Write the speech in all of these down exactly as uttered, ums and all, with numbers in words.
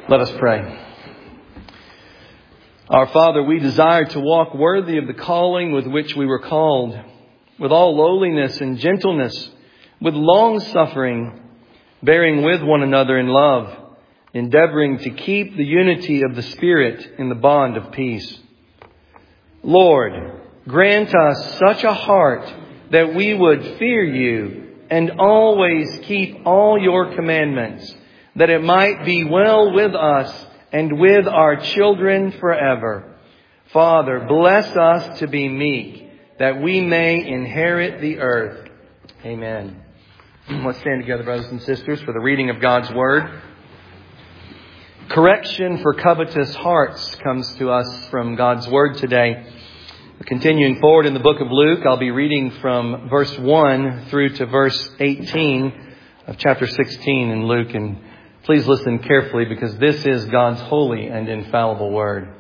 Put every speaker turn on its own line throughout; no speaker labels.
Let us pray. Our Father, we desire to walk worthy of the calling with which we were called, with all lowliness and gentleness, with long suffering, bearing with one another in love, endeavoring to keep the unity of the Spirit in the bond of peace. Lord, grant us such a heart that we would fear you and always keep all your commandments, that it might be well with us and with our children forever. Father, bless us to be meek, that we may inherit the earth. Amen. Let's stand together, brothers and sisters, for the reading of God's Word. Correction for covetous hearts comes to us from God's Word today. Continuing forward in the book of Luke, I'll be reading from verse one through to verse eighteen of chapter sixteen in Luke. And please listen carefully, because this is God's holy and infallible Word.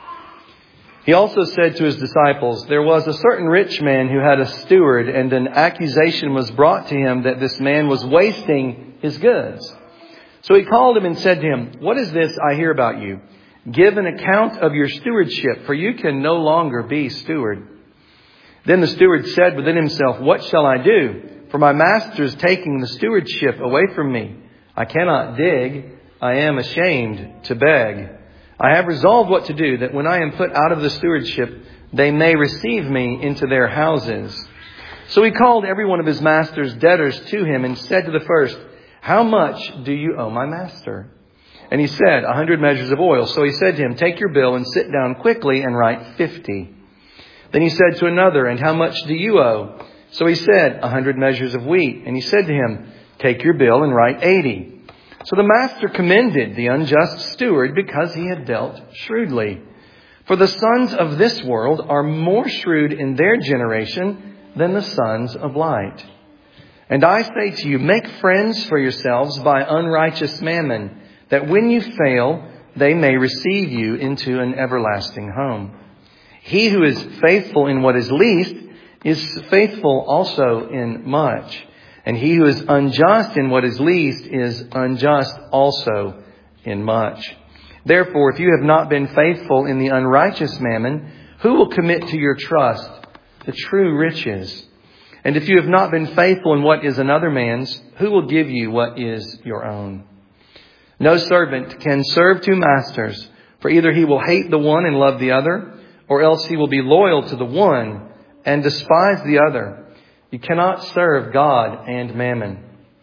He also said to his disciples, "There was a certain rich man who had a steward, and an accusation was brought to him that this man was wasting his goods. So he called him and said to him, 'What is this I hear about you? Give an account of your stewardship, for you can no longer be steward.' Then the steward said within himself, 'What shall I do? For my master is taking the stewardship away from me. I cannot dig. I am ashamed to beg. I have resolved what to do, that when I am put out of the stewardship, they may receive me into their houses.' So he called every one of his master's debtors to him and said to the first, 'How much do you owe my master?' And he said, 'A hundred measures of oil.' So he said to him, 'Take your bill and sit down quickly and write fifty.' Then he said to another, 'And how much do you owe?' So he said, 'A hundred measures of wheat.' And he said to him, 'Take your bill and write eighty.' So the master commended the unjust steward because he had dealt shrewdly. For the sons of this world are more shrewd in their generation than the sons of light. And I say to you, make friends for yourselves by unrighteous mammon, that when you fail, they may receive you into an everlasting home. He who is faithful in what is least is faithful also in much. And he who is unjust in what is least is unjust also in much. Therefore, if you have not been faithful in the unrighteous mammon, who will commit to your trust the true riches? And if you have not been faithful in what is another man's, who will give you what is your own? No servant can serve two masters, for either he will hate the one and love the other, or else he will be loyal to the one and despise the other. You cannot serve God and mammon."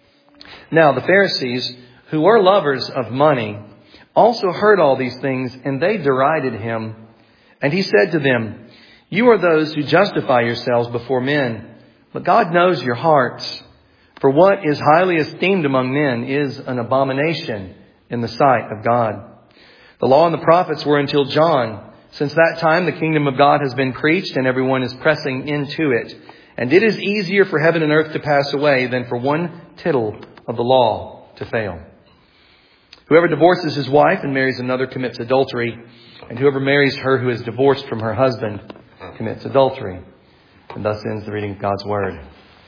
Now the Pharisees, who were lovers of money, also heard all these things, and they derided him. And he said to them, "You are those who justify yourselves before men, but God knows your hearts. For what is highly esteemed among men is an abomination in the sight of God. The law and the prophets were until John. Since that time, the kingdom of God has been preached, and everyone is pressing into it. And it is easier for heaven and earth to pass away than for one tittle of the law to fail. Whoever divorces his wife and marries another commits adultery, and whoever marries her who is divorced from her husband commits adultery." And thus ends the reading of God's Word.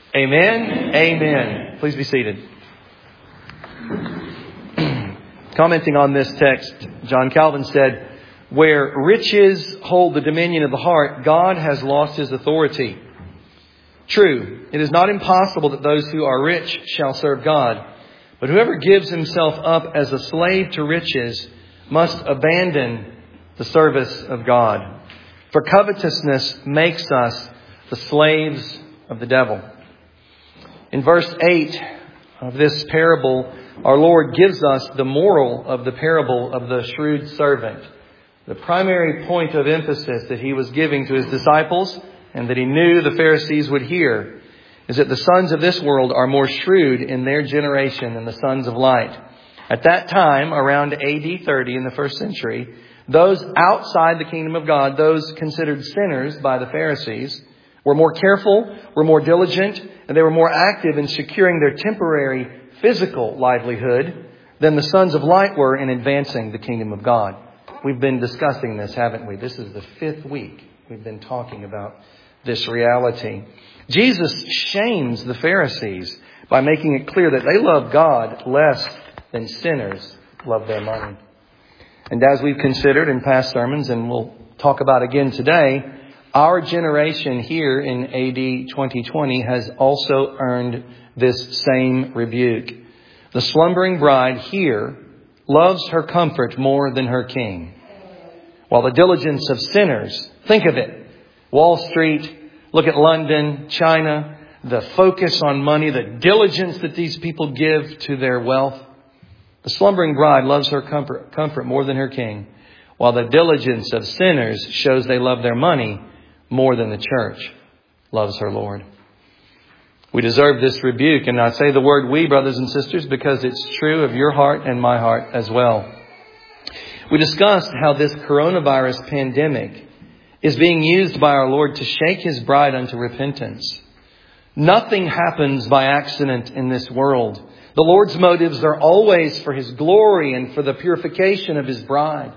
Amen. Amen. Please be seated. Commenting on this text, John Calvin said, "Where riches hold the dominion of the heart, God has lost his authority. True, it is not impossible that those who are rich shall serve God. But whoever gives himself up as a slave to riches must abandon the service of God. For covetousness makes us the slaves of the devil." In verse eight of this parable, our Lord gives us the moral of the parable of the shrewd servant. The primary point of emphasis that he was giving to his disciples, and that he knew the Pharisees would hear, is that the sons of this world are more shrewd in their generation than the sons of light. At that time, around A D thirty in the first century, those outside the kingdom of God, those considered sinners by the Pharisees, were more careful, were more diligent, and they were more active in securing their temporary physical livelihood than the sons of light were in advancing the kingdom of God. We've been discussing this, haven't we? This is the fifth week we've been talking about this reality. Jesus shames the Pharisees by making it clear that they love God less than sinners love their money. And as we've considered in past sermons, and we'll talk about again today, our generation here in A D twenty twenty has also earned this same rebuke. The slumbering bride here loves her comfort more than her king, while the diligence of sinners, think of it, Wall Street, look at London, China, the focus on money, the diligence that these people give to their wealth. The slumbering bride loves her comfort, comfort more than her king, while the diligence of sinners shows they love their money more than the church loves her Lord. We deserve this rebuke, and I say the word we, brothers and sisters, because it's true of your heart and my heart as well. We discussed how this coronavirus pandemic is being used by our Lord to shake His bride unto repentance. Nothing happens by accident in this world. The Lord's motives are always for His glory and for the purification of His bride.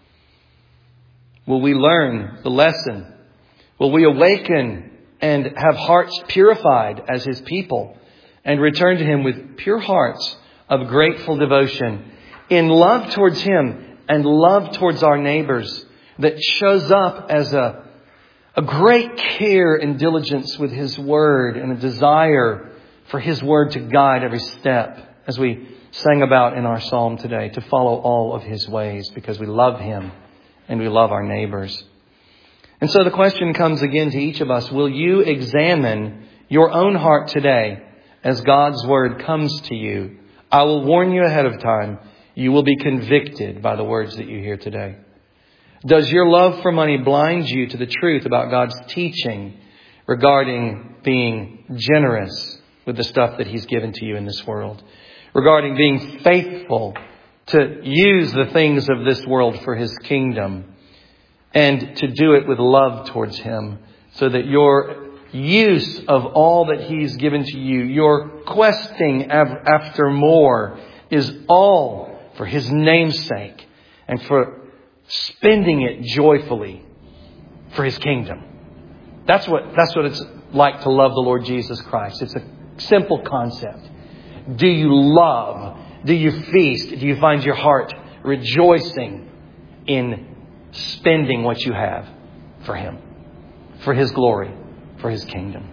Will we learn the lesson? Will we awaken and have hearts purified as His people and return to Him with pure hearts of grateful devotion in love towards Him and love towards our neighbors that shows up as a, a great care and diligence with His Word and a desire for His Word to guide every step, as we sang about in our psalm today, to follow all of His ways because we love Him and we love our neighbors. And so the question comes again to each of us, will you examine your own heart today as God's Word comes to you? I will warn you ahead of time, you will be convicted by the words that you hear today. Does your love for money blind you to the truth about God's teaching regarding being generous with the stuff that He's given to you in this world? Regarding being faithful to use the things of this world for His kingdom and to do it with love towards Him, so that your use of all that He's given to you, your questing after more, is all for His name's sake and for spending it joyfully for His kingdom. That's what, that's what it's like to love the Lord Jesus Christ. It's a simple concept. Do you love? Do you feast? Do you find your heart rejoicing in spending what you have for Him, for His glory, for His kingdom?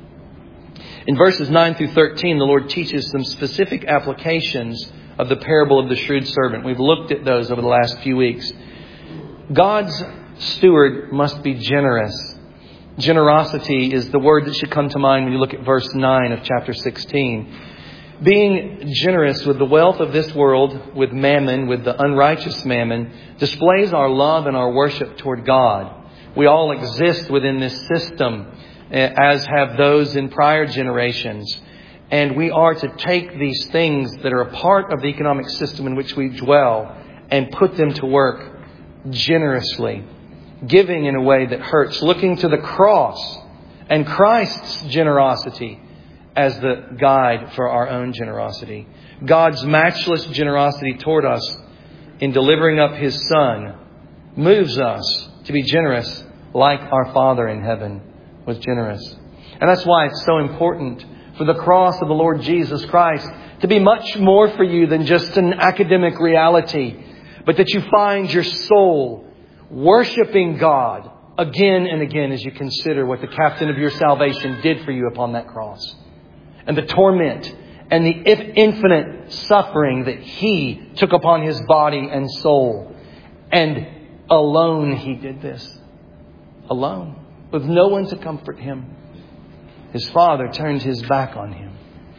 In verses nine through thirteen, the Lord teaches some specific applications of the parable of the shrewd servant. We've looked at those over the last few weeks. God's steward must be generous. Generosity is the word that should come to mind when you look at verse nine of chapter sixteen. Being generous with the wealth of this world, with mammon, with the unrighteous mammon, displays our love and our worship toward God. We all exist within this system, as have those in prior generations. And we are to take these things that are a part of the economic system in which we dwell and put them to work generously, giving in a way that hurts, looking to the cross and Christ's generosity as the guide for our own generosity. God's matchless generosity toward us in delivering up His Son moves us to be generous like our Father in heaven was generous. And that's why it's so important for the cross of the Lord Jesus Christ to be much more for you than just an academic reality, but that you find your soul worshiping God again and again as you consider what the captain of your salvation did for you upon that cross. And the torment and the infinite suffering that He took upon His body and soul. And alone He did this. Alone. With no one to comfort Him. His Father turned His back on Him.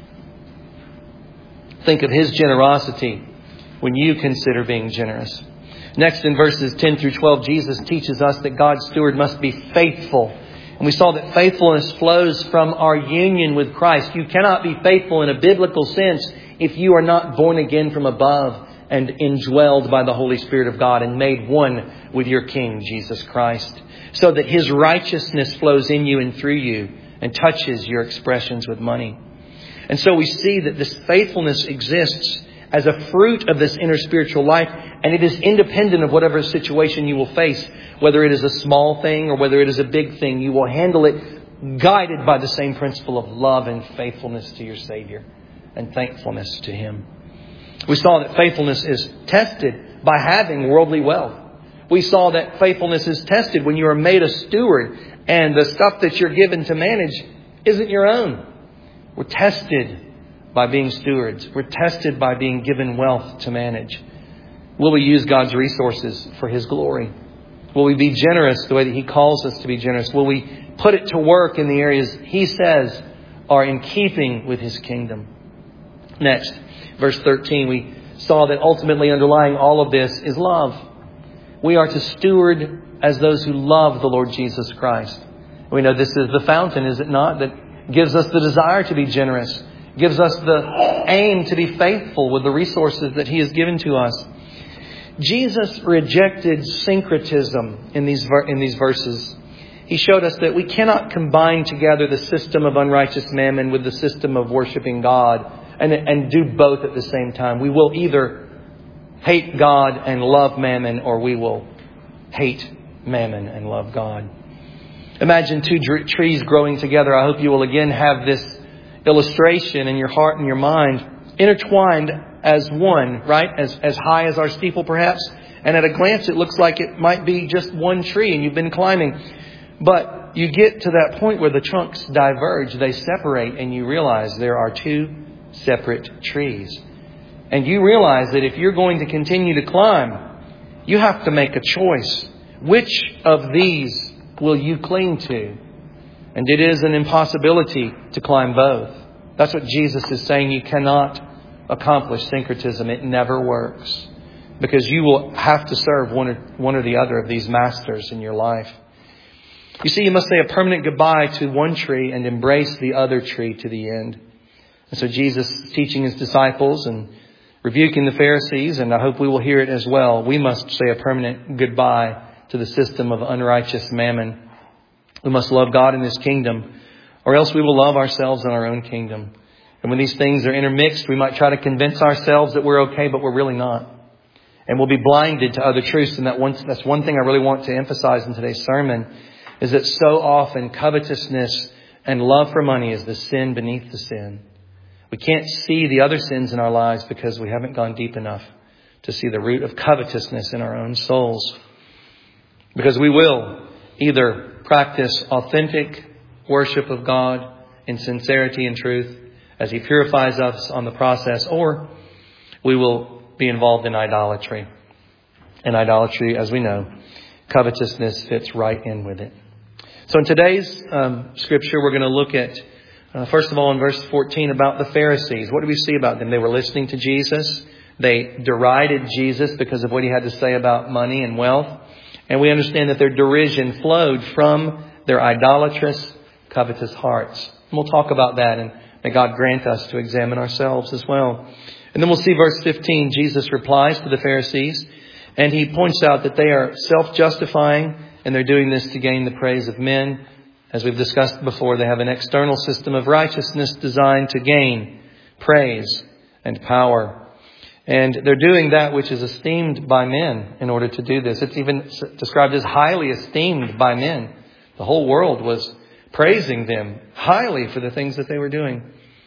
Think of His generosity when you consider being generous. Next, in verses ten through twelve, Jesus teaches us that God's steward must be faithful. And we saw that faithfulness flows from our union with Christ. You cannot be faithful in a biblical sense if you are not born again from above and indwelled by the Holy Spirit of God and made one with your King, Jesus Christ, so that His righteousness flows in you and through you and touches your expressions with money. And so we see that this faithfulness exists as a fruit of this inner spiritual life, and it is independent of whatever situation you will face. Whether it is a small thing or whether it is a big thing, you will handle it guided by the same principle of love and faithfulness to your Savior and thankfulness to Him. We saw that faithfulness is tested by having worldly wealth. We saw that faithfulness is tested when you are made a steward and the stuff that you're given to manage isn't your own. We're tested by being stewards. We're tested by being given wealth to manage. Will we use God's resources for His glory? Will we be generous the way that He calls us to be generous? Will we put it to work in the areas He says are in keeping with His kingdom? Next, verse thirteen, we saw that ultimately underlying all of this is love. We are to steward as those who love the Lord Jesus Christ. We know this is the fountain, is it not, that gives us the desire to be generous, gives us the aim to be faithful with the resources that He has given to us. Jesus rejected syncretism in these in these verses. He showed us that we cannot combine together the system of unrighteous mammon with the system of worshiping God and, and do both at the same time. We will either hate God and love mammon, or we will hate mammon and love God. Imagine two dr- trees growing together. I hope you will again have this illustration in your heart and your mind, intertwined as one, right? As, as high as our steeple perhaps. And at a glance it looks like it might be just one tree and you've been climbing. But you get to that point where the trunks diverge, they separate, and you realize there are two separate trees. And you realize that if you're going to continue to climb, you have to make a choice. Which of these will you cling to? And it is an impossibility to climb both. That's what Jesus is saying. You cannot accomplish syncretism. It never works. Because you will have to serve one or, one or the other of these masters in your life. You see, you must say a permanent goodbye to one tree and embrace the other tree to the end. And so Jesus is teaching His disciples and rebuking the Pharisees, and I hope we will hear it as well. We must say a permanent goodbye to the system of unrighteous mammon. We must love God in His kingdom, or else we will love ourselves in our own kingdom. And when these things are intermixed, we might try to convince ourselves that we're okay, but we're really not. And we'll be blinded to other truths. And that one, that's one thing I really want to emphasize in today's sermon, is that so often covetousness and love for money is the sin beneath the sin. We can't see the other sins in our lives because we haven't gone deep enough to see the root of covetousness in our own souls. Because we will either practice authentic worship of God in sincerity and truth as He purifies us on the process, or we will be involved in idolatry. And idolatry, as we know, covetousness fits right in with it. So in today's um, scripture, we're going to look at, uh, first of all, in verse fourteen, about the Pharisees. What do we see about them? They were listening to Jesus. They derided Jesus because of what He had to say about money and wealth. And we understand that their derision flowed from their idolatrous, covetous hearts. And we'll talk about that, and may God grant us to examine ourselves as well. And then we'll see verse fifteen. Jesus replies to the Pharisees, and He points out that they are self-justifying, and they're doing this to gain the praise of men. As we've discussed before, they have an external system of righteousness designed to gain praise and power. And they're doing that which is esteemed by men in order to do this. It's even described as highly esteemed by men. The whole world was praising them highly for the things that they were doing.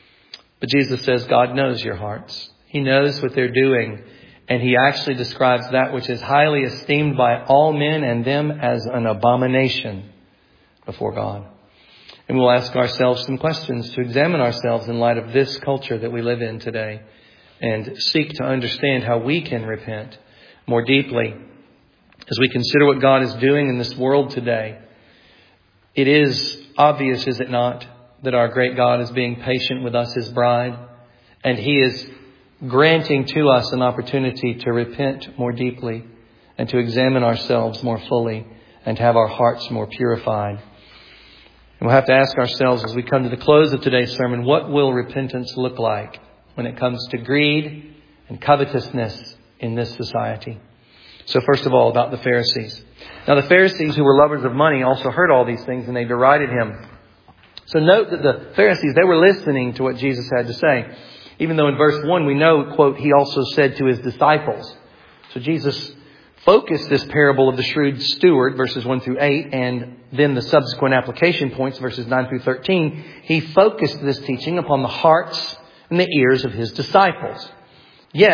But Jesus says God knows your hearts. He knows what they're doing. And He actually describes that which is highly esteemed by all men and them as an abomination before God. And we'll ask ourselves some questions to examine ourselves in light of this culture that we live in today, and seek to understand how we can repent more deeply as we consider what God is doing in this world today. It is obvious, is it not, that our great God is being patient with us, His bride, and He is granting to us an opportunity to repent more deeply and to examine ourselves more fully and to have our hearts more purified. And we'll have to ask ourselves as we come to the close of today's sermon, what will repentance look like when it comes to greed and covetousness in this society? So first of all, about the Pharisees. Now the Pharisees, who were lovers of money, also heard all these things, and they derided Him. So note that the Pharisees, they were listening to what Jesus had to say. Even though in verse one we know, quote, He also said to His disciples. So Jesus focused this parable of the shrewd steward, verses one through eight, and then the subsequent application points, verses nine through thirteen. He focused this teaching upon the hearts and the ears of His disciples. Yet,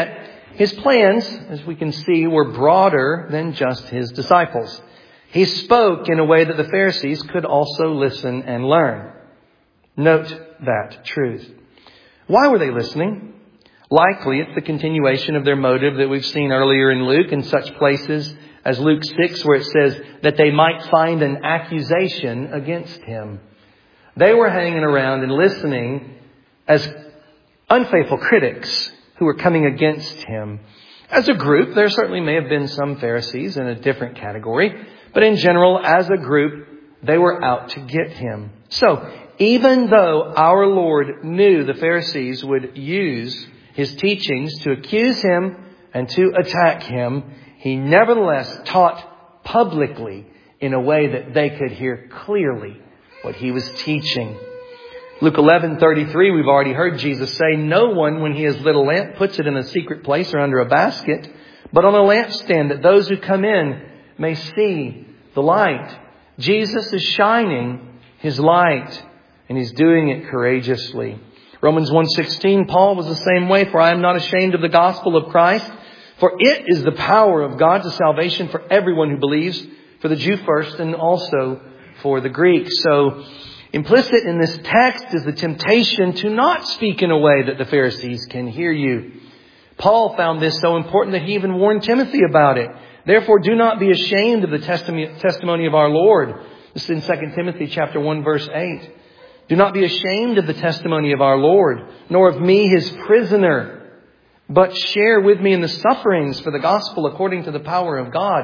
His plans, as we can see, were broader than just His disciples. He spoke in a way that the Pharisees could also listen and learn. Note that truth. Why were they listening? Likely it's the continuation of their motive that we've seen earlier in Luke, in such places as Luke six, where it says that they might find an accusation against Him. They were hanging around and listening as unfaithful critics who were coming against Him. As a group, there certainly may have been some Pharisees in a different category, but in general, as a group, they were out to get Him. So, even though our Lord knew the Pharisees would use His teachings to accuse Him and to attack Him, He nevertheless taught publicly in a way that they could hear clearly what He was teaching. Luke eleven thirty-three, we've already heard Jesus say, "No one, when he has lit a lamp, puts it in a secret place or under a basket, but on a lampstand, that those who come in may see the light." Jesus is shining His light, and He's doing it courageously. Romans one sixteen, Paul was the same way. "For I am not ashamed of the gospel of Christ, for it is the power of God to salvation for everyone who believes, for the Jew first and also for the Greek." So, implicit in this text is the temptation to not speak in a way that the Pharisees can hear you. Paul found this so important that he even warned Timothy about it. "Therefore, do not be ashamed of the testimony of our Lord." This is in Second Timothy chapter one, verse eight. "Do not be ashamed of the testimony of our Lord, nor of me, His prisoner, but share with me in the sufferings for the gospel according to the power of God."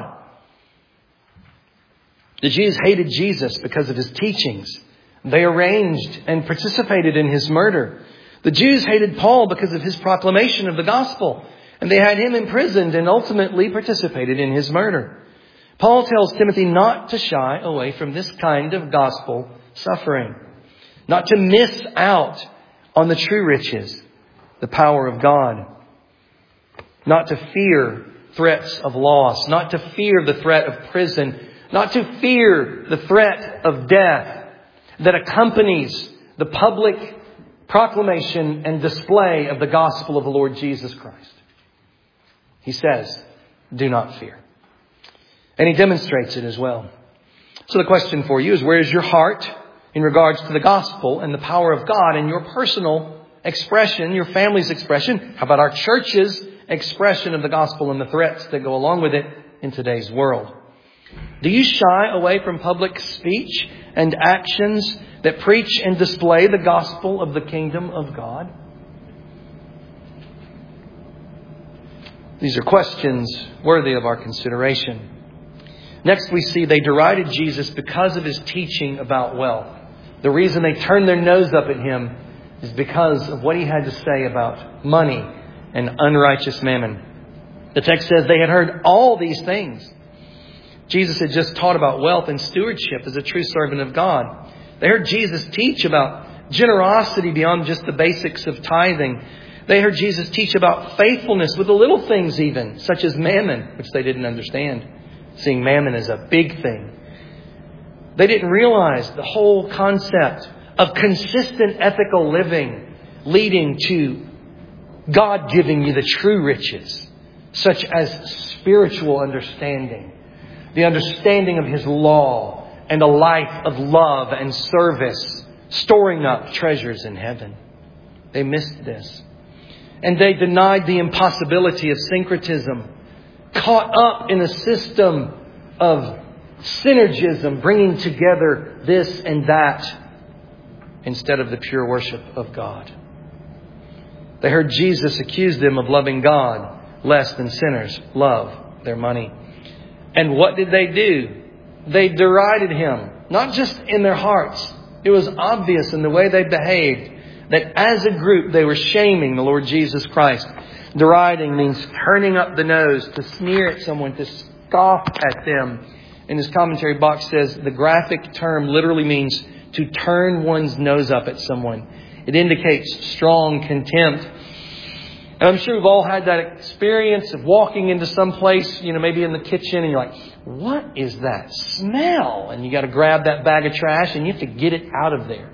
The Jews hated Jesus because of His teachings. They arranged and participated in His murder. The Jews hated Paul because of his proclamation of the gospel, and they had him imprisoned and ultimately participated in his murder. Paul tells Timothy not to shy away from this kind of gospel suffering, not to miss out on the true riches, the power of God, not to fear threats of loss, not to fear the threat of prison, not to fear the threat of death that accompanies the public proclamation and display of the gospel of the Lord Jesus Christ. He says, "Do not fear." And He demonstrates it as well. So the question for you is, where is your heart in regards to the gospel and the power of God in your personal expression, your family's expression? How about our church's expression of the gospel and the threats that go along with it in today's world? Do you shy away from public speech and actions that preach and display the gospel of the kingdom of God? These are questions worthy of our consideration. Next, we see they derided Jesus because of His teaching about wealth. The reason they turned their nose up at Him is because of what He had to say about money and unrighteous mammon. The text says they had heard all these things. Jesus had just taught about wealth and stewardship as a true servant of God. They heard Jesus teach about generosity beyond just the basics of tithing. They heard Jesus teach about faithfulness with the little things even, such as mammon, which they didn't understand, seeing mammon as a big thing. They didn't realize the whole concept of consistent ethical living leading to God giving you the true riches, such as spiritual understanding, the understanding of His law, and a life of love and service, storing up treasures in heaven. They missed this. And they denied the impossibility of syncretism, caught up in a system of synergism, bringing together this and that instead of the pure worship of God. They heard Jesus accuse them of loving God less than sinners love their money. And what did they do? They derided Him, not just in their hearts. It was obvious in the way they behaved that as a group they were shaming the Lord Jesus Christ. Deriding means turning up the nose, to sneer at someone, to scoff at them. And his commentary box says the graphic term literally means to turn one's nose up at someone. It indicates strong contempt. And I'm sure we've all had that experience of walking into some place, you know, maybe in the kitchen, and you're like, what is that smell? And you got to grab that bag of trash and you have to get it out of there.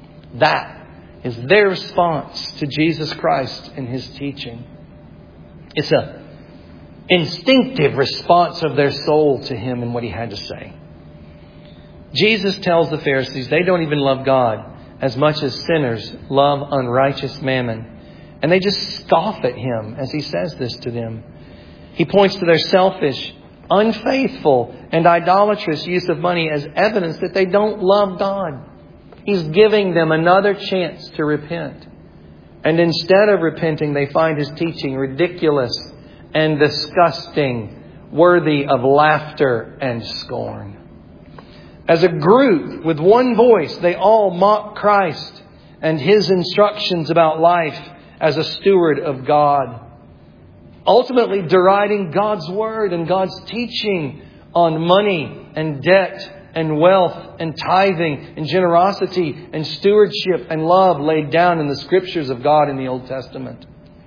That is their response to Jesus Christ and His teaching. It's a instinctive response of their soul to Him and what He had to say. Jesus tells the Pharisees they don't even love God as much as sinners love unrighteous mammon. And they just scoff at Him as He says this to them. He points to their selfish, unfaithful, and idolatrous use of money as evidence that they don't love God. He's giving them another chance to repent. And instead of repenting, they find His teaching ridiculous and disgusting, worthy of laughter and scorn. As a group, with one voice, they all mock Christ and His instructions about life as a steward of God. Ultimately deriding God's Word and God's teaching on money and debt and wealth and tithing and generosity and stewardship and love laid down in the Scriptures of God in the Old Testament.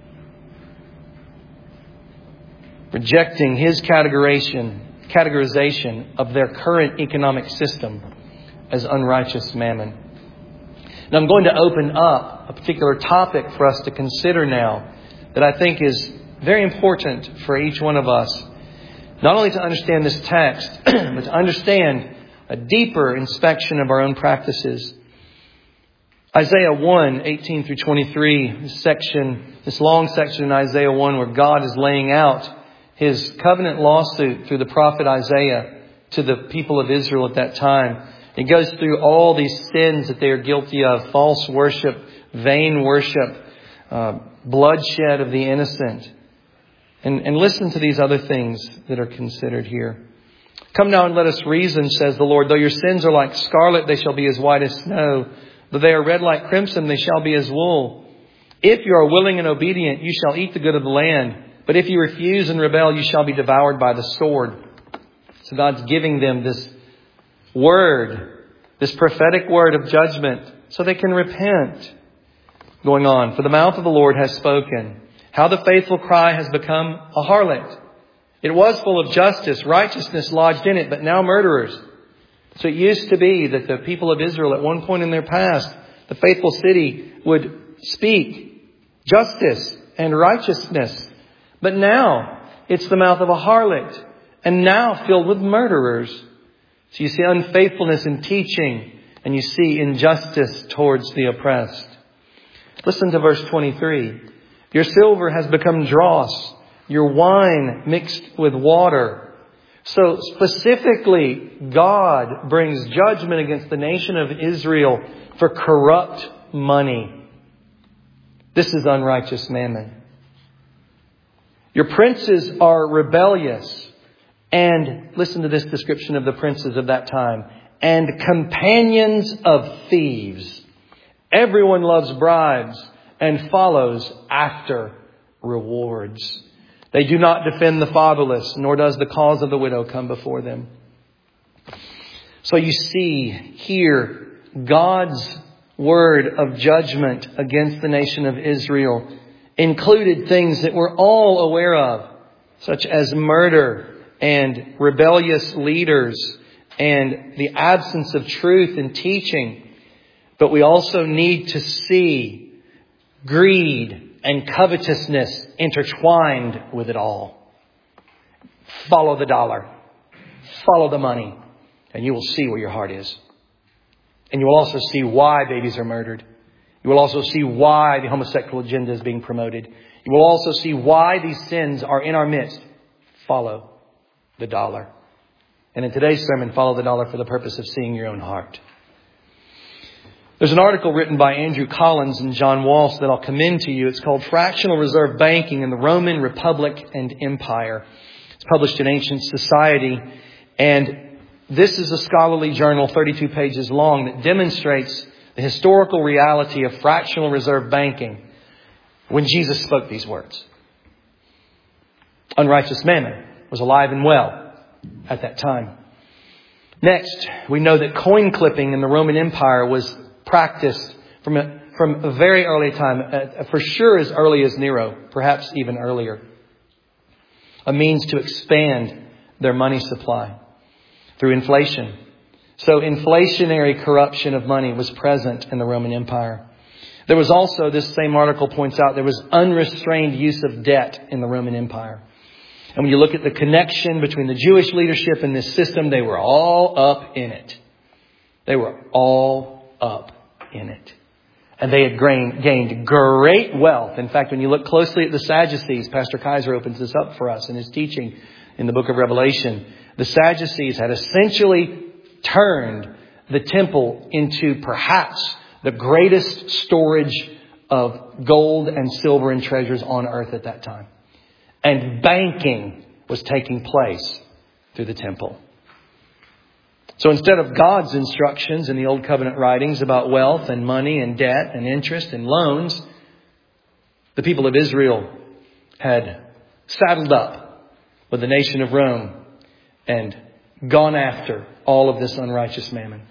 Rejecting His categorization, categorization of their current economic system as unrighteous mammon. Now I'm going to open up a particular topic for us to consider now that I think is very important for each one of us. Not only to understand this text, but to understand a deeper inspection of our own practices. Isaiah one, eighteen through twenty-three, this section, this long section in Isaiah one where God is laying out His covenant lawsuit through the prophet Isaiah to the people of Israel at that time. It goes through all these sins that they are guilty of: false worship, vain worship, uh, bloodshed of the innocent. And, and listen to these other things that are considered here. Come now and let us reason, says the Lord. Though your sins are like scarlet, they shall be as white as snow. Though they are red like crimson, they shall be as wool. If you are willing and obedient, you shall eat the good of the land. But if you refuse and rebel, you shall be devoured by the sword. So God's giving them this word, this prophetic word of judgment, so they can repent. Going on, for the mouth of the Lord has spoken. How the faithful cry has become a harlot. It was full of justice, righteousness lodged in it, but now murderers. So it used to be that the people of Israel at one point in their past, the faithful city would speak justice and righteousness. But now it's the mouth of a harlot, and now filled with murderers. So you see unfaithfulness in teaching, and you see injustice towards the oppressed. Listen to verse twenty-three. Your silver has become dross, your wine mixed with water. So specifically, God brings judgment against the nation of Israel for corrupt money. This is unrighteous mammon. Your princes are rebellious. And listen to this description of the princes of that time. And companions of thieves. Everyone loves bribes and follows after rewards. They do not defend the fatherless, nor does the cause of the widow come before them. So you see here God's word of judgment against the nation of Israel included things that we're all aware of, such as murder and rebellious leaders and the absence of truth in teaching. But we also need to see greed and covetousness intertwined with it all. Follow the dollar. Follow the money. And you will see where your heart is. And you will also see why babies are murdered. You will also see why the homosexual agenda is being promoted. You will also see why these sins are in our midst. Follow the dollar. And in today's sermon, follow the dollar for the purpose of seeing your own heart. There's an article written by Andrew Collins and John Walsh that I'll commend to you. It's called Fractional Reserve Banking in the Roman Republic and Empire. It's published in Ancient Society. And this is a scholarly journal, thirty-two pages long, that demonstrates the historical reality of fractional reserve banking when Jesus spoke these words. Unrighteous mammon was alive and well at that time. Next, we know that coin clipping in the Roman Empire was practiced from a, from a very early time, uh, for sure as early as Nero, perhaps even earlier. A means to expand their money supply through inflation. So inflationary corruption of money was present in the Roman Empire. There was also, this same article points out, there was unrestrained use of debt in the Roman Empire. And when you look at the connection between the Jewish leadership and this system, they were all up in it. They were all up in it. And they had gained great wealth. In fact, when you look closely at the Sadducees, Pastor Kaiser opens this up for us in his teaching in the book of Revelation. The Sadducees had essentially turned the temple into perhaps the greatest storage of gold and silver and treasures on earth at that time. And banking was taking place through the temple. So instead of God's instructions in the Old Covenant writings about wealth and money and debt and interest and loans, the people of Israel had saddled up with the nation of Rome and gone after all of this unrighteous mammon.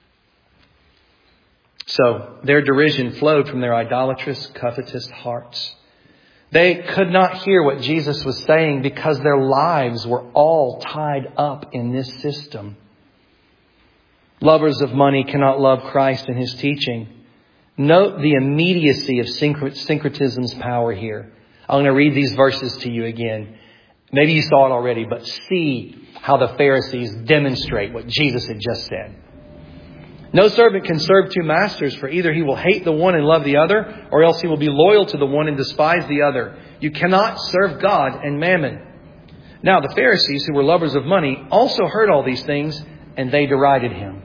So their derision flowed from their idolatrous, covetous hearts. They could not hear what Jesus was saying because their lives were all tied up in this system. Lovers of money cannot love Christ and His teaching. Note the immediacy of syncretism's power here. I'm going to read these verses to you again. Maybe you saw it already, but see how the Pharisees demonstrate what Jesus had just said. No servant can serve two masters, for either he will hate the one and love the other, or else he will be loyal to the one and despise the other. You cannot serve God and mammon. Now the Pharisees, who were lovers of money, also heard all these things, and they derided Him.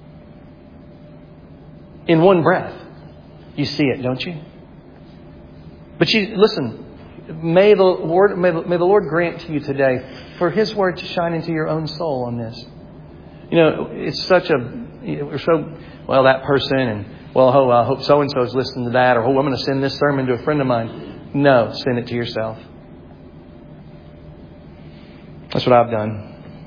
In one breath. You see it, don't you? But you listen, may the Lord may the, may the Lord grant to you today for His word to shine into your own soul on this. You know, it's such a we're so well that person and well, oh, I hope so and so is listening to that, or oh, I'm going to send this sermon to a friend of mine. No, send it to yourself. That's what I've done.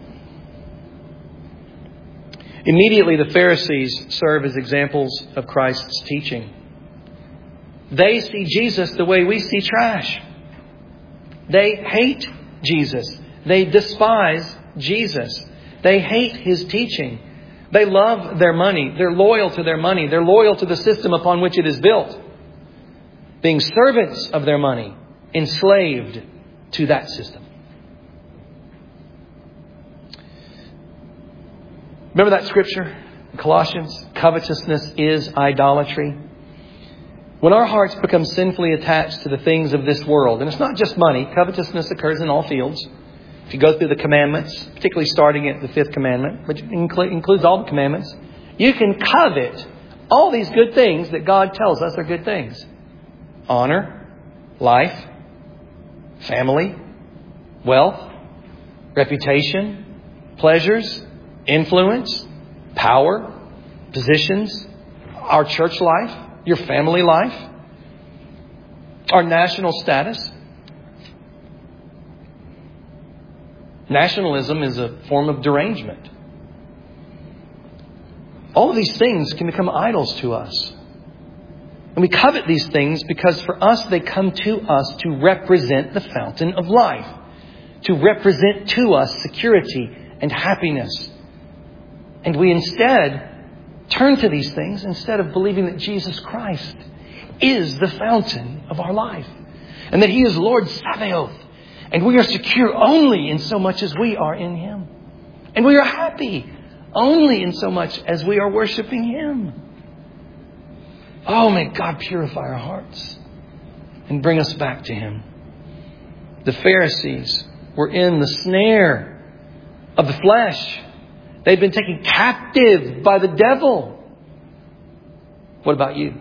Immediately, the Pharisees serve as examples of Christ's teaching. They see Jesus the way we see trash. They hate Jesus. They despise Jesus. They hate His teaching. They love their money. They're loyal to their money. They're loyal to the system upon which it is built. Being servants of their money, enslaved to that system. Remember that scripture in Colossians? Covetousness is idolatry. When our hearts become sinfully attached to the things of this world, and it's not just money, covetousness occurs in all fields. If you go through the commandments, particularly starting at the fifth commandment, which includes all the commandments, you can covet all these good things that God tells us are good things. Honor, life, family, wealth, reputation, pleasures, influence, power, positions, our church life, your family life, our national status. Nationalism is a form of derangement. All of these things can become idols to us. And we covet these things because for us they come to us to represent the fountain of life. To represent to us security and happiness. And we instead turn to these things instead of believing that Jesus Christ is the fountain of our life. And that He is Lord Sabaoth. And we are secure only in so much as we are in Him. And we are happy only in so much as we are worshiping Him. Oh, may God purify our hearts and bring us back to Him. The Pharisees were in the snare of the flesh. They've been taken captive by the devil. What about you?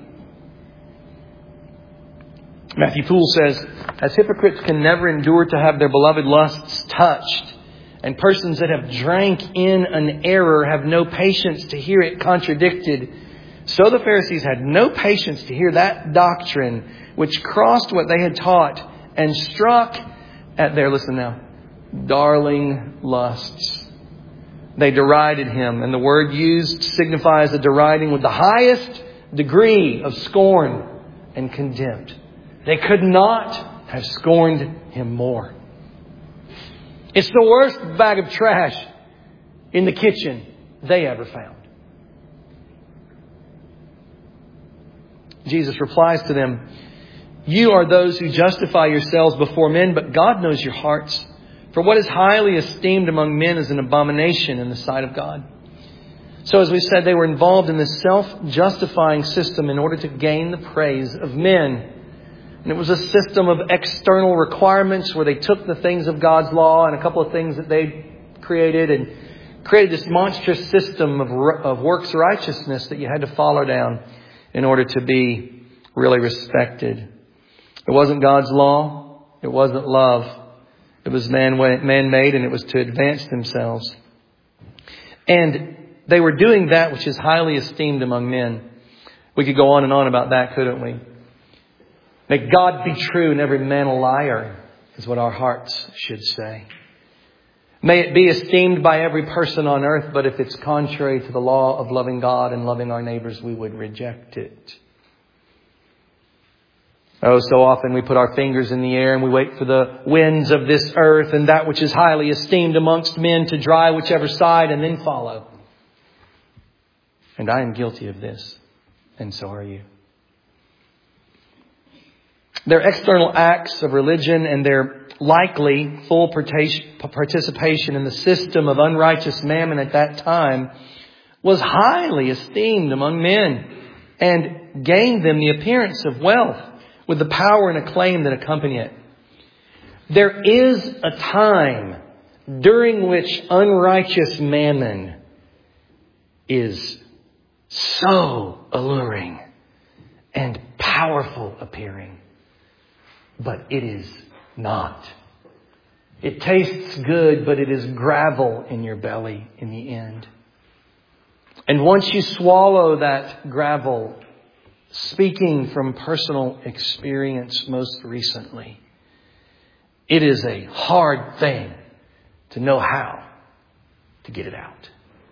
Matthew Poole says, as hypocrites can never endure to have their beloved lusts touched, and persons that have drank in an error have no patience to hear it contradicted, so the Pharisees had no patience to hear that doctrine which crossed what they had taught and struck at their, listen now, darling lusts. They derided Him, and the word used signifies a deriding with the highest degree of scorn and contempt. They could not have scorned Him more. It's the worst bag of trash in the kitchen they ever found. Jesus replies to them, "You are those who justify yourselves before men, but God knows your hearts. For what is highly esteemed among men is an abomination in the sight of God." So as we said, they were involved in this self-justifying system in order to gain the praise of men. And it was a system of external requirements where they took the things of God's law and a couple of things that they created and created this monstrous system of, of works righteousness that you had to follow down in order to be really respected. It wasn't God's law. It wasn't love. It was man, man-made, and it was to advance themselves. And they were doing that which is highly esteemed among men. We could go on and on about that, couldn't we? May God be true and every man a liar, is what our hearts should say. May it be esteemed by every person on earth, but if it's contrary to the law of loving God and loving our neighbors, we would reject it. Oh, so often we put our fingers in the air and we wait for the winds of this earth and that which is highly esteemed amongst men to dry whichever side and then follow. And I am guilty of this, and so are you. Their external acts of religion and their likely full participation in the system of unrighteous mammon at that time was highly esteemed among men and gained them the appearance of wealth with the power and acclaim that accompany it. There is a time during which unrighteous mammon is so alluring and powerful appearing. But it is not. It tastes good, but it is gravel in your belly in the end. And once you swallow that gravel, speaking from personal experience most recently, it is a hard thing to know how to get it out.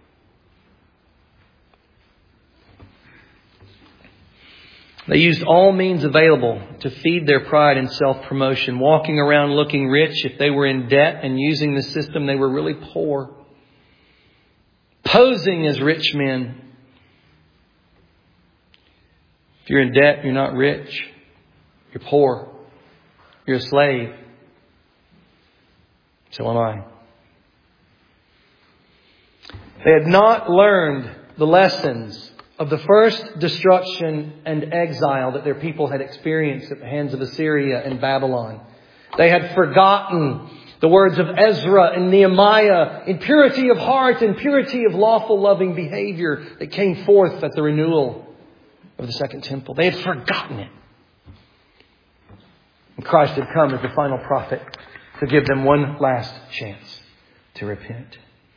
They used all means available to feed their pride and self-promotion, walking around looking rich. If they were in debt and using the system, they were really poor. Posing as rich men. If you're in debt, you're not rich. You're poor. You're a slave. So am I. They had not learned the lessons of the first destruction and exile that their people had experienced at the hands of Assyria and Babylon. They had forgotten the words of Ezra and Nehemiah in purity of heart and purity of lawful loving behavior that came forth at the renewal of the Second Temple. They had forgotten it. And Christ had come as the final prophet to give them one last chance to repent.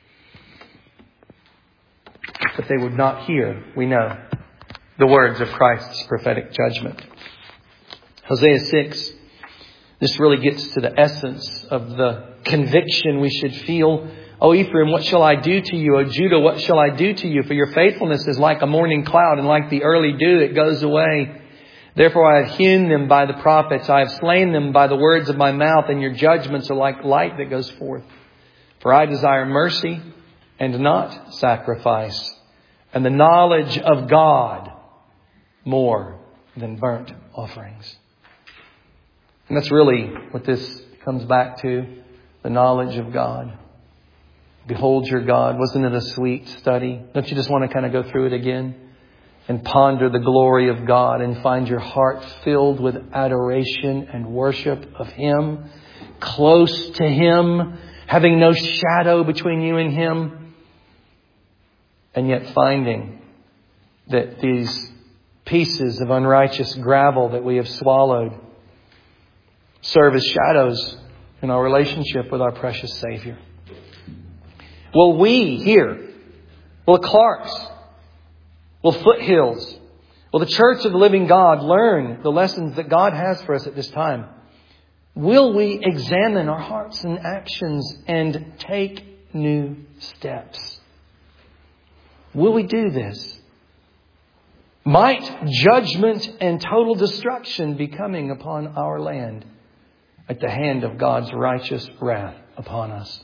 But they would not hear, we know, the words of Christ's prophetic judgment. Hosea six, this really gets to the essence of the conviction we should feel. O Ephraim, what shall I do to you? O Judah, what shall I do to you? For your faithfulness is like a morning cloud, and like the early dew, it goes away. Therefore I have hewn them by the prophets. I have slain them by the words of my mouth, and your judgments are like light that goes forth. For I desire mercy and not sacrifice, and the knowledge of God more than burnt offerings. And that's really what this comes back to, the knowledge of God. Behold your God. Wasn't it a sweet study? Don't you just want to kind of go through it again and ponder the glory of God and find your heart filled with adoration and worship of Him, close to Him, having no shadow between you and Him? And yet finding that these pieces of unrighteous gravel that we have swallowed serve as shadows in our relationship with our precious Savior. Will we here, will the Clarks, will Foothills, will the Church of the Living God learn the lessons that God has for us at this time? Will we examine our hearts and actions and take new steps? Will we do this? Might judgment and total destruction be coming upon our land at the hand of God's righteous wrath upon us?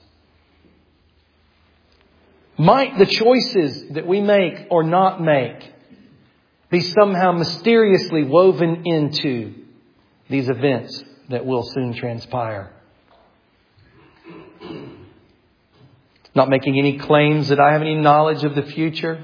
Might the choices that we make or not make be somehow mysteriously woven into these events that will soon transpire. Not making any claims that I have any knowledge of the future,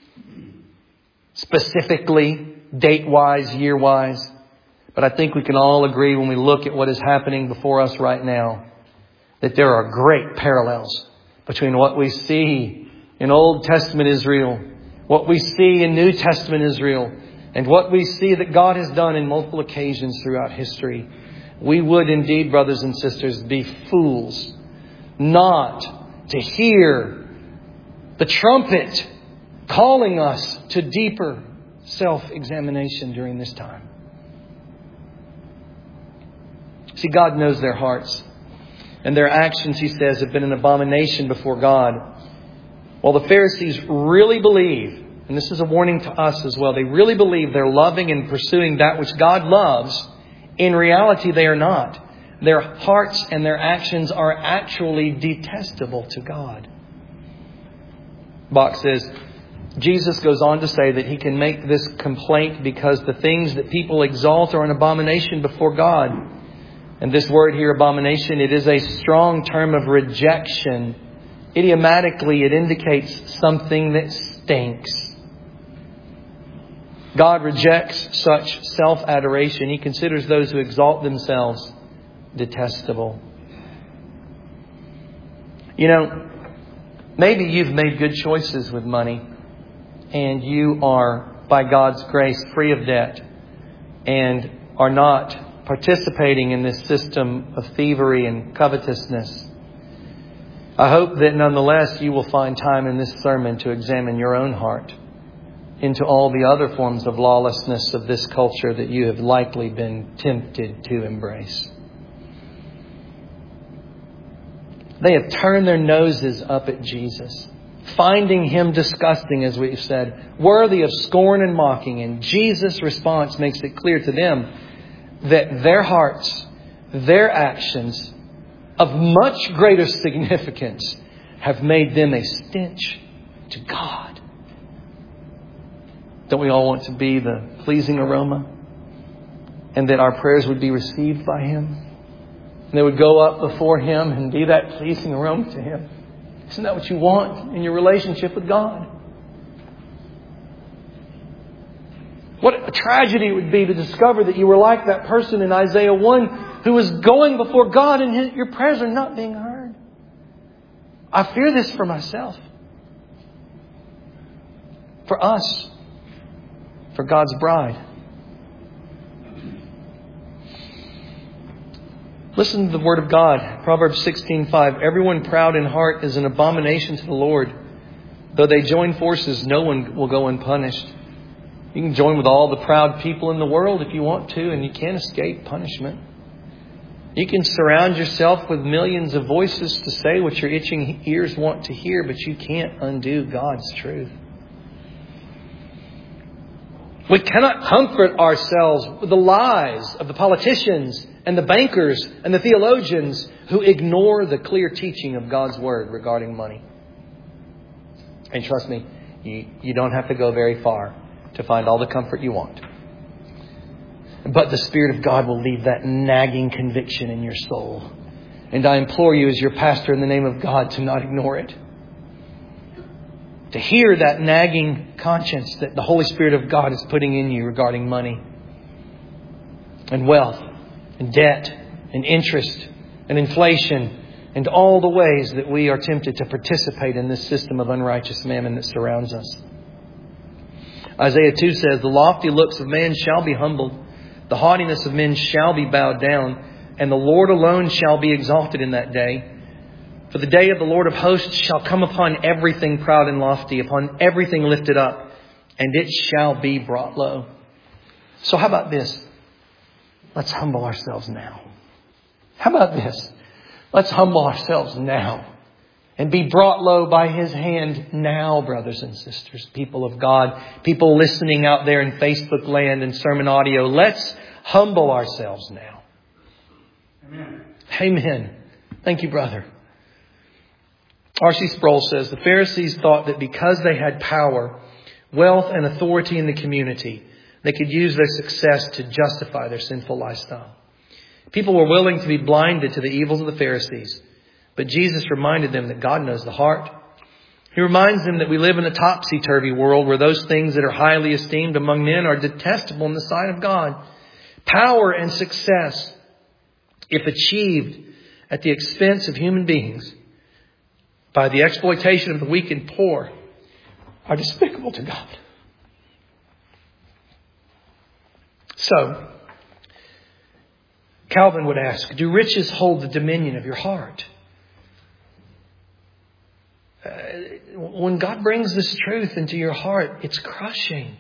specifically, date-wise, year-wise. But I think we can all agree when we look at what is happening before us right now, that there are great parallels between what we see in Old Testament Israel, what we see in New Testament Israel, and what we see that God has done in multiple occasions throughout history. We would indeed, brothers and sisters, be fools not to hear the trumpet calling us to deeper self-examination during this time. See, God knows their hearts. And their actions, He says, have been an abomination before God. While the Pharisees really believe, and this is a warning to us as well, they really believe they're loving and pursuing that which God loves. In reality, they are not. Their hearts and their actions are actually detestable to God. Bach says, Jesus goes on to say that He can make this complaint because the things that people exalt are an abomination before God. And this word here, abomination, it is a strong term of rejection. Idiomatically, it indicates something that stinks. God rejects such self-adoration. He considers those who exalt themselves detestable. You know, maybe you've made good choices with money and you are, by God's grace, free of debt and are not participating in this system of thievery and covetousness. I hope that nonetheless you will find time in this sermon to examine your own heart into all the other forms of lawlessness of this culture that you have likely been tempted to embrace. They have turned their noses up at Jesus, finding Him disgusting, as we've said, worthy of scorn and mocking. And Jesus' response makes it clear to them that their hearts, their actions of much greater significance have made them a stench to God. Don't we all want to be the pleasing aroma? And that our prayers would be received by Him? And they would go up before Him and be that pleasing aroma to Him. Isn't that what you want in your relationship with God? What a tragedy it would be to discover that you were like that person in Isaiah one who was going before God and his, your prayers are not being heard. I fear this for myself. For us. For God's bride. Listen to the Word of God. Proverbs sixteen five. Everyone proud in heart is an abomination to the Lord. Though they join forces, no one will go unpunished. You can join with all the proud people in the world if you want to, and you can't escape punishment. You can surround yourself with millions of voices to say what your itching ears want to hear, but you can't undo God's truth. We cannot comfort ourselves with the lies of the politicians and the bankers and the theologians who ignore the clear teaching of God's Word regarding money. And trust me, you, you don't have to go very far to find all the comfort you want. But the Spirit of God will leave that nagging conviction in your soul. And I implore you as your pastor in the name of God to not ignore it. To hear that nagging conscience that the Holy Spirit of God is putting in you regarding money and wealth and debt and interest and inflation and all the ways that we are tempted to participate in this system of unrighteous mammon that surrounds us. Isaiah two says, the lofty looks of man shall be humbled. The haughtiness of men shall be bowed down. And the Lord alone shall be exalted in that day. For the day of the Lord of hosts shall come upon everything proud and lofty, upon everything lifted up, and it shall be brought low. So how about this? Let's humble ourselves now. How about this? Let's humble ourselves now and be brought low by His hand now, brothers and sisters, people of God, people listening out there in Facebook land and sermon audio. Let's humble ourselves now. Amen. Amen. Thank you, brother. R C Sproul says, the Pharisees thought that because they had power,
wealth and authority in the community. They could use their success to justify their sinful lifestyle. People were willing to be blinded to the evils of the Pharisees. But Jesus reminded them that God knows the heart. He reminds them that we live in a topsy-turvy world where those things that are highly esteemed among men are detestable in the sight of God. Power and success, if achieved at the expense of human beings by the exploitation of the weak and poor, are despicable to God. So, Calvin would ask, do riches hold the dominion of your heart? Uh, when God brings this truth into your heart, it's crushing.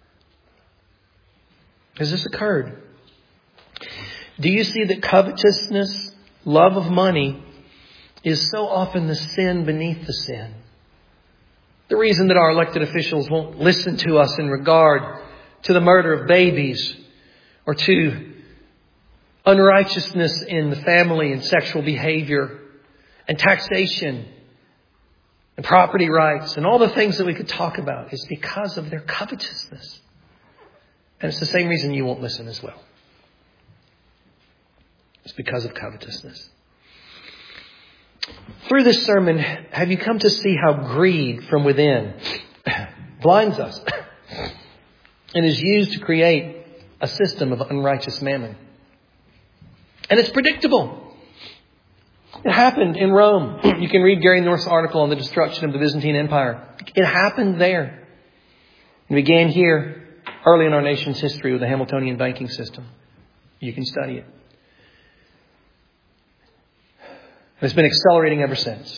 Has this occurred? Do you see that covetousness, love of money, is so often the sin beneath the sin? The reason that our elected officials won't listen to us in regard to the murder of babies or to unrighteousness in the family and sexual behavior and taxation and property rights and all the things that we could talk about is because of their covetousness. And it's the same reason you won't listen as well. It's because of covetousness. Through this sermon, have you come to see how greed from within blinds us and is used to create a system of unrighteous mammon? And it's predictable. It happened in Rome. You can read Gary North's article on the destruction of the Byzantine Empire. It happened there. It began here early in our nation's history with the Hamiltonian banking system. You can study it. And it's been accelerating ever since.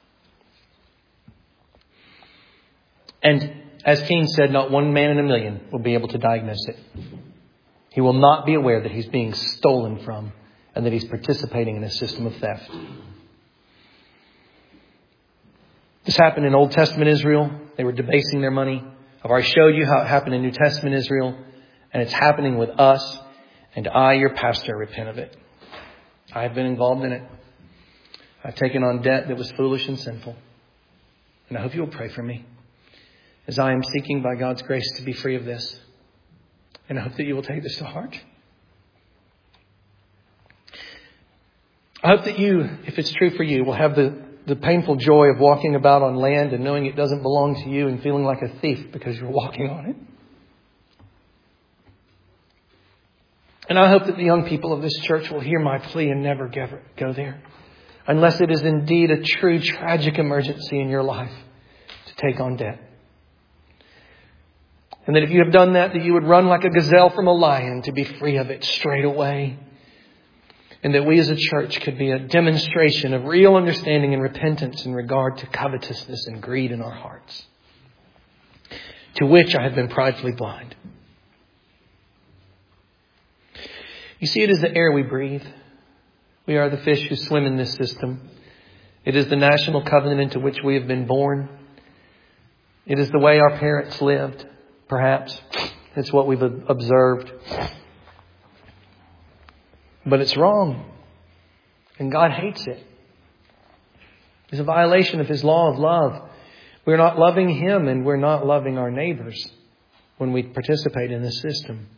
And as Keynes said, not one man in a million will be able to diagnose it. He will not be aware that he's being stolen from and that he's participating in a system of theft. This happened in Old Testament Israel. They were debasing their money. I've already showed you how it happened in New Testament Israel. And it's happening with us. And I, your pastor, repent of it. I have been involved in it. I've taken on debt that was foolish and sinful. And I hope you will pray for me as I am seeking by God's grace to be free of this. And I hope that you will take this to heart. I hope that you, if it's true for you, will have the, the painful joy of walking about on land and knowing it doesn't belong to you and feeling like a thief because you're walking on it. And I hope that the young people of this church will hear my plea and never go there. Unless it is indeed a true tragic emergency in your life to take on debt. And that if you have done that, that you would run like a gazelle from a lion to be free of it straight away. And that we as a church could be a demonstration of real understanding and repentance in regard to covetousness and greed in our hearts. To which I have been pridefully blind. You see, it is the air we breathe. We are the fish who swim in this system. It is the national covenant into which we have been born. It is the way our parents lived, perhaps. It's what we've observed. But it's wrong. And God hates it. It's a violation of His law of love. We're not loving Him and we're not loving our neighbors when we participate in this system.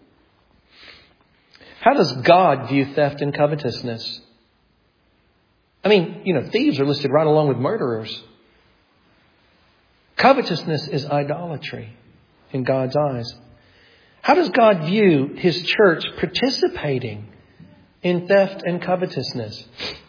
How does God view theft and covetousness? I mean, you know, thieves are listed right along with murderers. Covetousness is idolatry in God's eyes. How does God view His church participating in theft and covetousness?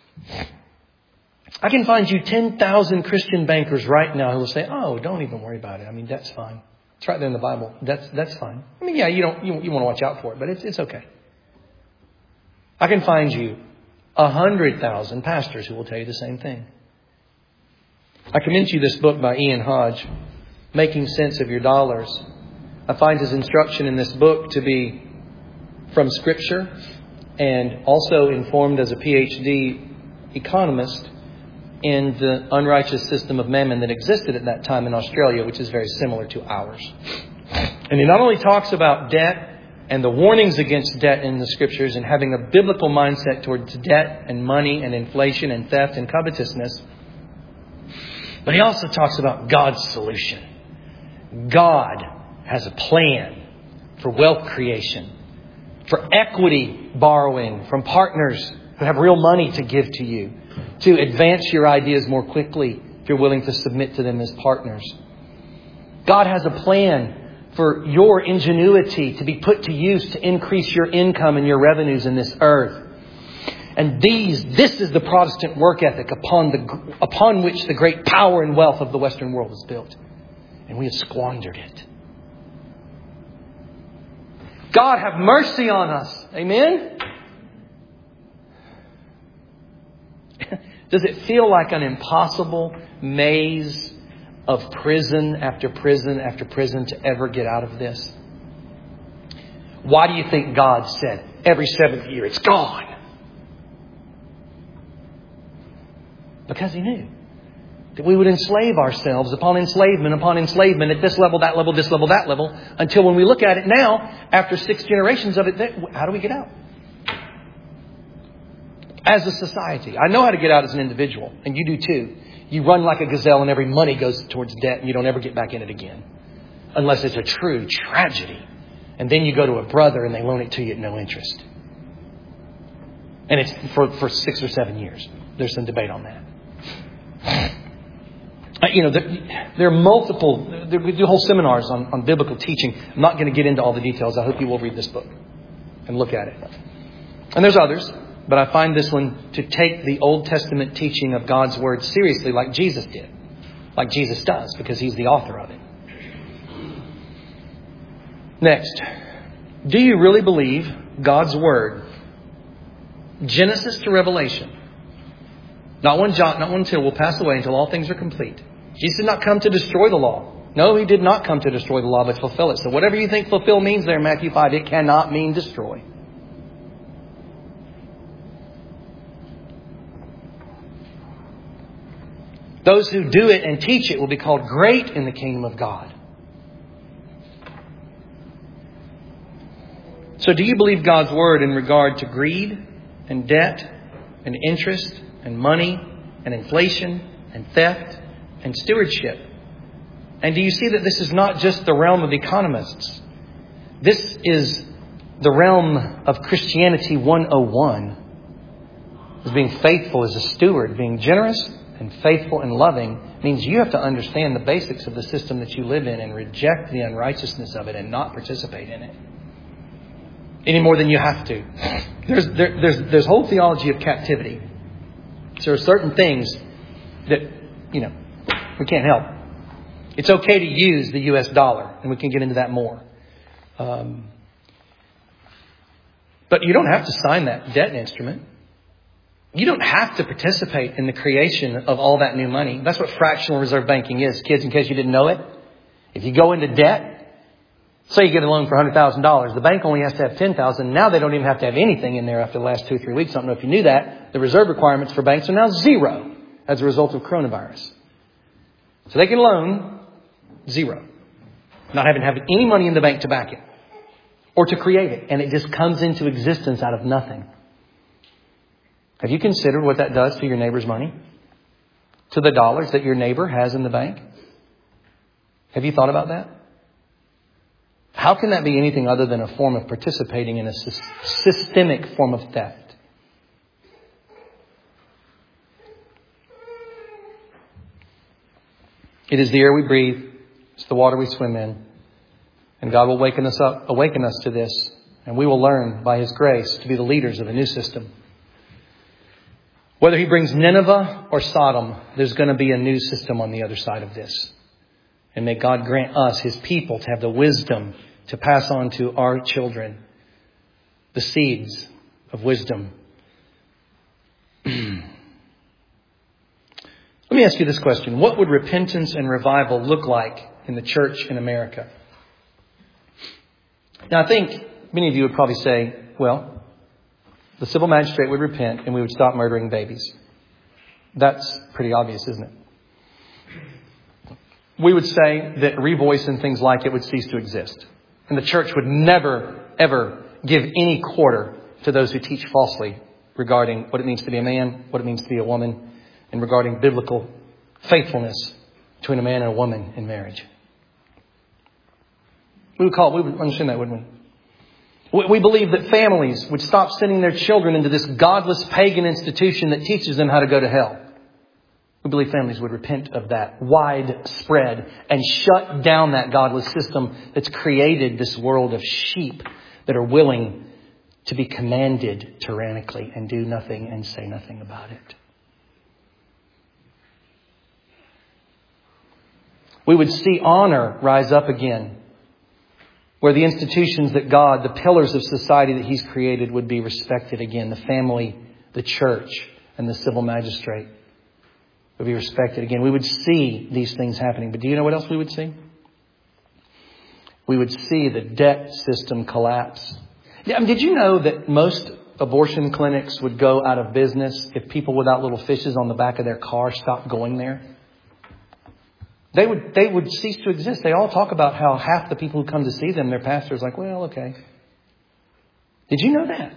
I can find you ten thousand Christian bankers right now who will say, oh, don't even worry about it. I mean, that's fine. It's right there in the Bible. That's that's fine. I mean, yeah, you don't you, you want to watch out for it, but it's it's okay. I can find you a hundred thousand pastors who will tell you the same thing. I commend you this book by Ian Hodge, Making Sense of Your Dollars. I find his instruction in this book to be from Scripture and also informed as a P H D economist in the unrighteous system of mammon that existed at that time in Australia, which is very similar to ours. And he not only talks about debt and the warnings against debt in the Scriptures and having a biblical mindset towards debt and money and inflation and theft and covetousness, but he also talks about God's solution. God has a plan for wealth creation, for equity borrowing from partners who have real money to give to you, to advance your ideas more quickly if you're willing to submit to them as partners. God has a plan for your ingenuity to be put to use to increase your income and your revenues in this earth. And these, this is the Protestant work ethic upon the upon which the great power and wealth of the Western world is built. And we have squandered it. God have mercy on us. Amen? Does it feel like an impossible maze of prison after prison after prison to ever get out of this? Why do you think God said every seventh year, it's gone? Because He knew that we would enslave ourselves upon enslavement, upon enslavement at this level, that level, this level, that level, until when we look at it now, after six generations of it, how do we get out? As a society. I know how to get out as an individual, and you do too. You run like a gazelle and every money goes towards debt and you don't ever get back in it again. Unless it's a true tragedy. And then you go to a brother and they loan it to you at no interest. And it's for, for six or seven years. There's some debate on that. You know, there, there are multiple, there, we do whole seminars on, on biblical teaching. I'm not going to get into all the details. I hope you will read this book and look at it. And there's others, but I find this one to take the Old Testament teaching of God's Word seriously like Jesus did. Like Jesus does, because He's the author of it. Next, do you really believe God's Word, Genesis to Revelation, not one jot, not one tittle will pass away until all things are complete? Jesus did not come to destroy the law. No, He did not come to destroy the law, but fulfill it. So whatever you think fulfill means there in Matthew five, it cannot mean destroy. Those who do it and teach it will be called great in the kingdom of God. So do you believe God's Word in regard to greed and debt and interest and money and inflation and theft and stewardship? And do you see that this is not just the realm of economists? This is the realm of Christianity one oh one. As being faithful as a steward, being generous and faithful and loving means you have to understand the basics of the system that you live in and reject the unrighteousness of it and not participate in it. Any more than you have to. There's, there, there's, there's whole theology of captivity. So there are certain things that, you know, we can't help. It's okay to use the U S dollar, and we can get into that more. Um, but you don't have to sign that debt instrument. You don't have to participate in the creation of all that new money. That's what fractional reserve banking is. Kids, in case you didn't know it, if you go into debt, say you get a loan for one hundred thousand dollars. The bank only has to have ten thousand dollars. Now they don't even have to have anything in there after the last two or three weeks. I don't know if you knew that. The reserve requirements for banks are now zero as a result of coronavirus. So they can loan zero. Not having to have any money in the bank to back it or to create it. And it just comes into existence out of nothing. Have you considered what that does to your neighbor's money? To the dollars that your neighbor has in the bank? Have you thought about that? How can that be anything other than a form of participating in a systemic form of theft? It is the air we breathe. It's the water we swim in. And God will awaken us up, awaken us to this. And we will learn by His grace to be the leaders of a new system. Whether He brings Nineveh or Sodom, there's going to be a new system on the other side of this. And may God grant us, His people, to have the wisdom to pass on to our children the seeds of wisdom. Let me ask you this question. What would repentance and revival look like in the church in America? Now, I think many of you would probably say, well, the civil magistrate would repent and we would stop murdering babies. That's pretty obvious, isn't it? We would say that revoice and things like it would cease to exist. And the church would never, ever give any quarter to those who teach falsely regarding what it means to be a man, what it means to be a woman, and regarding biblical faithfulness between a man and a woman in marriage. We would call it, we would understand that, wouldn't we? We, we believe that families would stop sending their children into this godless pagan institution that teaches them how to go to hell. We believe families would repent of that widespread and shut down that godless system that's created this world of sheep that are willing to be commanded tyrannically and do nothing and say nothing about it. We would see honor rise up again, where the institutions that God, the pillars of society that He's created, would be respected again. The family, the church, and the civil magistrate would be respected again. We would see these things happening. But do you know what else we would see? We would see the debt system collapse. I mean, did you know that most abortion clinics would go out of business if people without little fishes on the back of their car stopped going there? They would they would cease to exist. They all talk about how half the people who come to see them, their pastor's like, well, okay. Did you know that?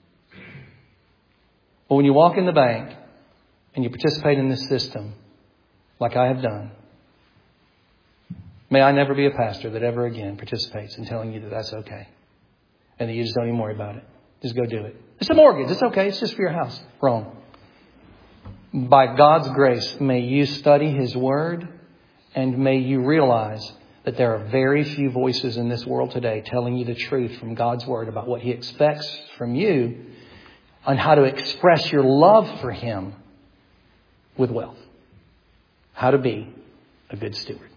Well, when you walk in the bank and you participate in this system, like I have done, may I never be a pastor that ever again participates in telling you that that's okay. And that you just don't even worry about it. Just go do it. It's a mortgage. It's okay. It's just for your house. Wrong. By God's grace, may you study His Word. And may you realize that there are very few voices in this world today telling you the truth from God's Word about what He expects from you on how to express your love for Him with wealth. How to be a good steward.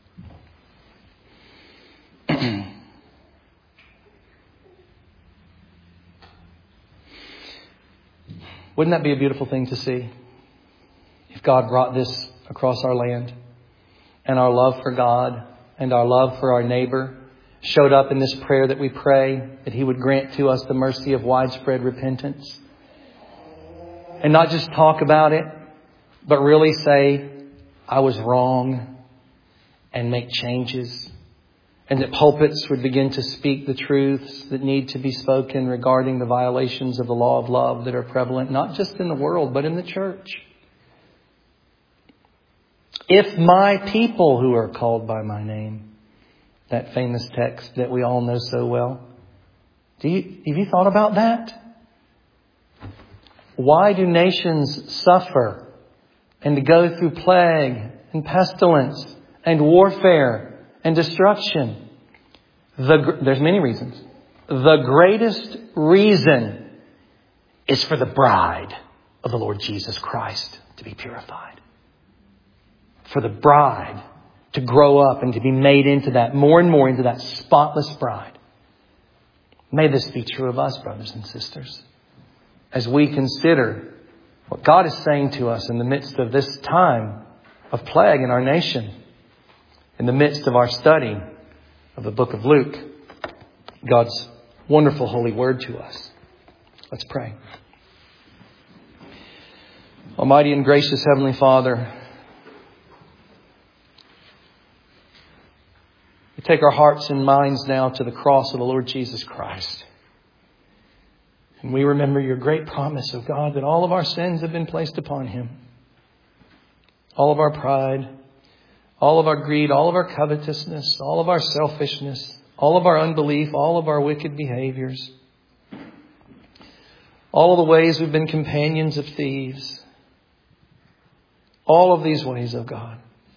Wouldn't that be a beautiful thing to see? If God brought this across our land, and our love for God and our love for our neighbor showed up in this prayer that we pray, that He would grant to us the mercy of widespread repentance. And not just talk about it, but really say, I was wrong, and make changes. And that pulpits would begin to speak the truths that need to be spoken regarding the violations of the law of love that are prevalent, not just in the world, but in the church. If my people who are called by my name, that famous text that we all know so well. Do you, have you thought about that? Why do nations suffer and go through plague and pestilence and warfare and destruction? The, there's many reasons. The greatest reason is for the bride of the Lord Jesus Christ to be purified. For the bride to grow up and to be made into that, more and more into that spotless bride. May this be true of us, brothers and sisters, as we consider what God is saying to us in the midst of this time of plague in our nation, in the midst of our study of the book of Luke, God's wonderful holy word to us. Let's pray. Almighty and gracious Heavenly Father, we take our hearts and minds now to the cross of the Lord Jesus Christ. And we remember your great promise, O God, that all of our sins have been placed upon Him. All of our pride, all of our greed, all of our covetousness, all of our selfishness, all of our unbelief, all of our wicked behaviors. All of the ways we've been companions of thieves. All of these ways, O God.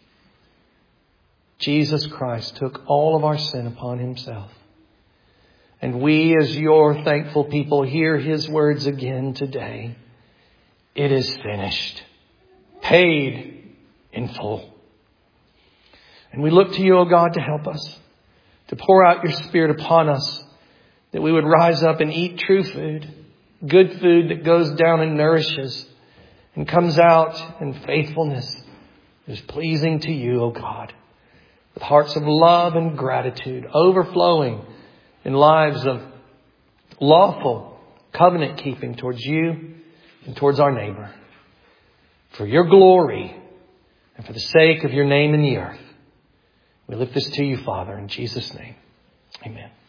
Jesus Christ took all of our sin upon Himself. And we, as your thankful people, hear His words again today. It is finished. Paid in full. And we look to you, O God, to help us. To pour out your Spirit upon us. That we would rise up and eat true food. Good food that goes down and nourishes. And comes out in faithfulness. Is pleasing to you, O God. With hearts of love and gratitude overflowing in lives of lawful covenant keeping towards you and towards our neighbor. For your glory and for the sake of your name in the earth. We lift this to you, Father, in Jesus' name. Amen.